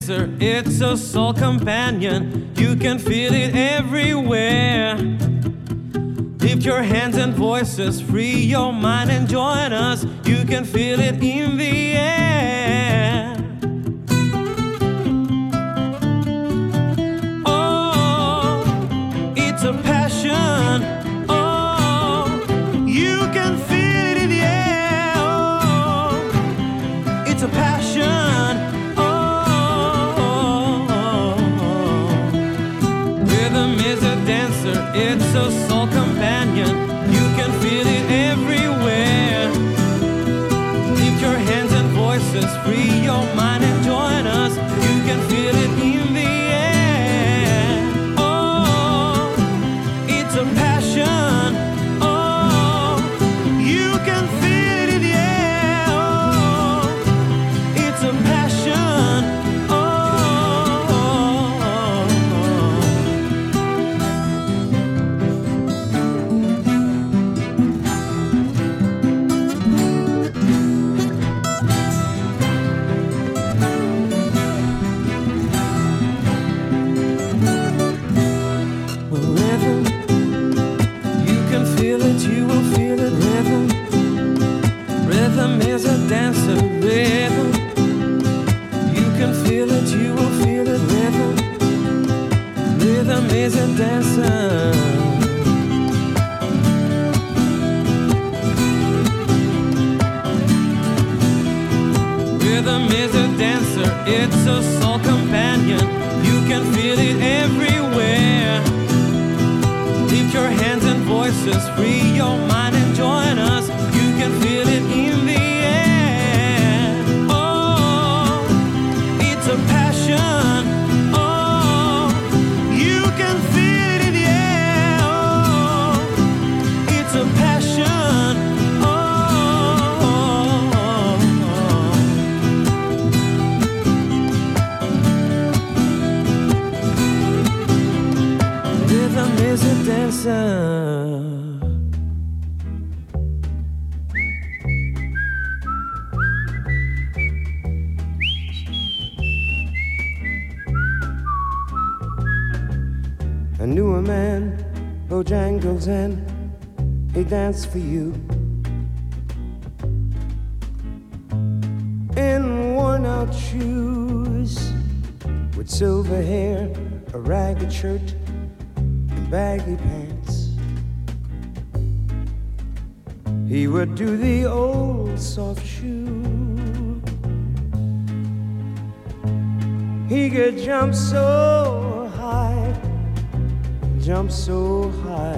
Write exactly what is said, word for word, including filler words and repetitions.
dancer, it's a soul companion. You can feel it everywhere. Lift your hands and voices, free your mind and join us. You can feel it in the air. Oh, it's a passion. Oh, you can feel it in the air. Oh, it's a passion. Oh, rhythm is a dancer, it's a soul companion. You can feel it everywhere. Lift your hands and voices, free your mind and join us. You can feel it in the air. Oh, it's a passion. Oh, you can feel it in the air. Oh, it's a passion. You will feel it, rhythm. Rhythm is a dancer, rhythm. You can feel it, you will feel it, rhythm. Rhythm is a dancer. Rhythm is a dancer, it's a soul companion. You can feel it everywhere. Lift your hands and voices, free your mind and join us. You can feel it in the air. Oh, it's a passion. Oh, you can feel it in the air. Oh, it's a passion. Oh, rhythm is a dancer. I knew a man, Bojangles, and he danced for you in worn-out shoes, with silver hair, a ragged shirt, and baggy pants. He would do the old soft shoe. He could jump so high, jump so high,